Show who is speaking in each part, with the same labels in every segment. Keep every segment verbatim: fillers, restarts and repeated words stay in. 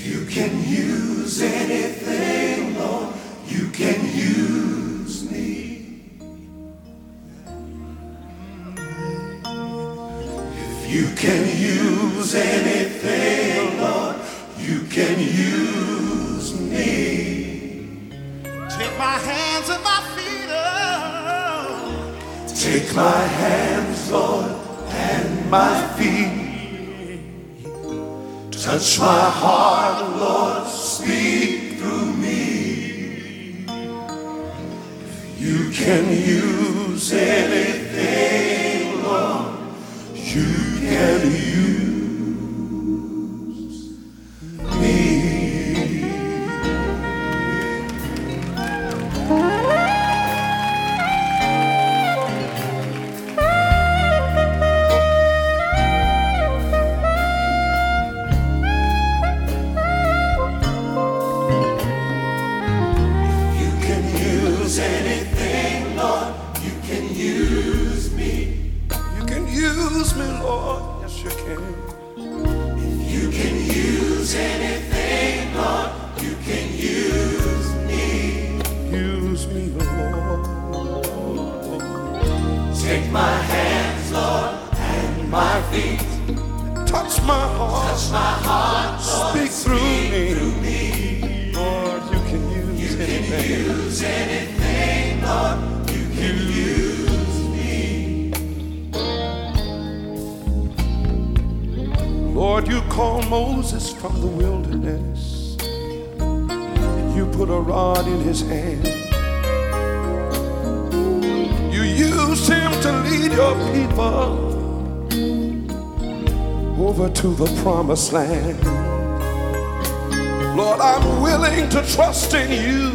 Speaker 1: You can use anything, Lord. You can use me. If you can use anything, Lord, you can use me.
Speaker 2: Take my hands and my feet, oh.
Speaker 1: Take my hands, Lord, and my feet. Touch my heart, Lord, speak through me. If you can use anything, Lord, you can use me. Anything, Lord, you can use me.
Speaker 3: You can use me, Lord. Yes, you can.
Speaker 1: If you can use anything, Lord, you can use me.
Speaker 3: Use me, Lord.
Speaker 1: Take my hands, Lord, and my feet.
Speaker 3: Touch my heart.
Speaker 1: Touch my heart, Lord.
Speaker 3: Speak through
Speaker 1: Speak
Speaker 3: me.
Speaker 1: Through me.
Speaker 3: Lord, you can use
Speaker 1: you
Speaker 3: anything.
Speaker 1: Can use anything, Lord. You can use me.
Speaker 3: Lord, you called Moses from the wilderness. You put a rod in his hand. You used him to lead your people over to the promised land. Lord, I'm willing to trust in you.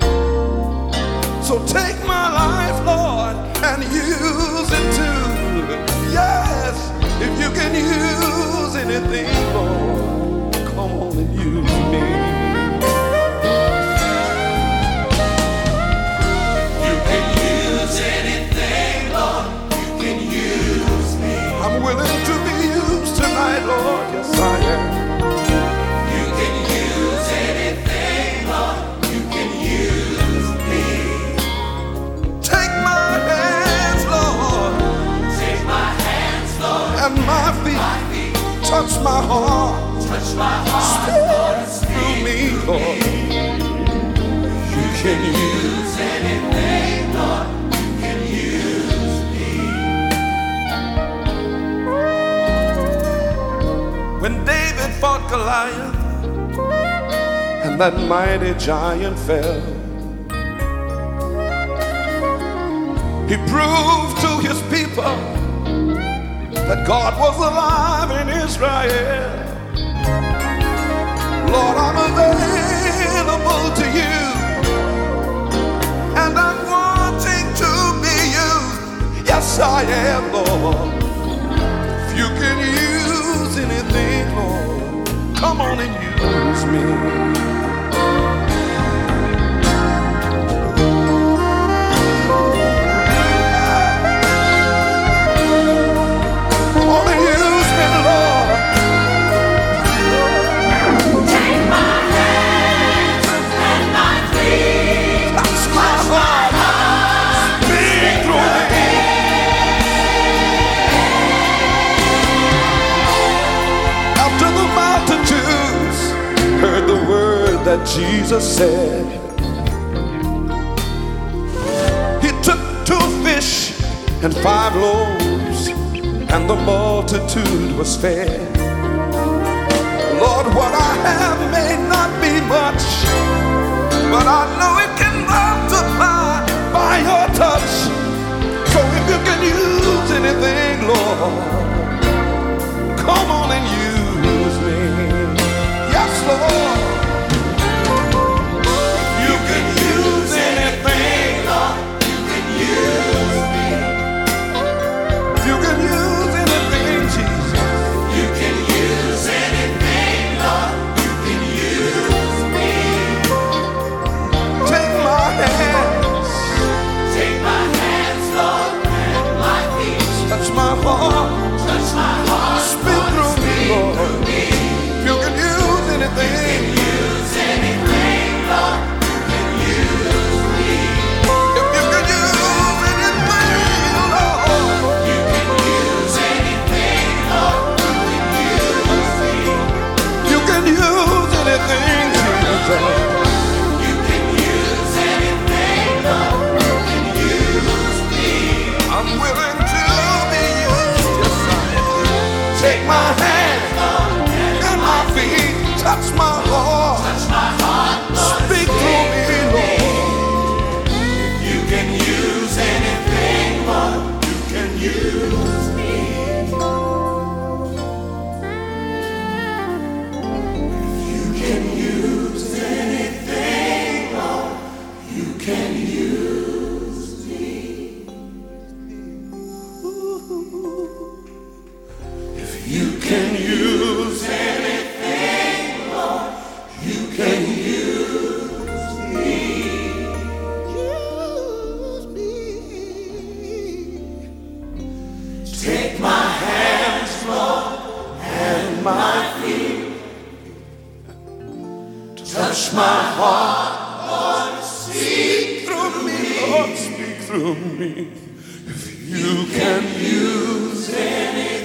Speaker 3: So take my life, Lord, and use it too. Yes, if you can use anything, Lord, come on and use me.
Speaker 1: You can use anything, Lord. You can use me.
Speaker 3: I'm willing to be used tonight, Lord. Yes, I am.
Speaker 1: You can use anything, Lord. You can use me.
Speaker 3: Take my hands, Lord.
Speaker 1: Take my hands, Lord.
Speaker 3: And my feet.
Speaker 1: My feet.
Speaker 3: Touch my heart.
Speaker 1: Touch my heart, Lord.
Speaker 3: Through me, Lord. You can
Speaker 1: Use anything, Lord. You can use me.
Speaker 3: When David fought Goliath and that mighty giant fell, he proved to his people that God was alive in Israel. Lord, I'm available to you, and I'm wanting to be used. Yes, I am, Lord. If you can use anything, Lord, come on and use me. That Jesus said, he took two fish and five loaves, and the multitude was fed. Lord, what I have may not be much, but I know it can multiply by your touch. So if you can use anything, Lord, come on and use me. Yes, Lord. Touch my heart,
Speaker 1: Touch my heart,
Speaker 3: speak through me, and my feet. Touch my heart. Lord, speak through me. Lord, speak through me. If you can use any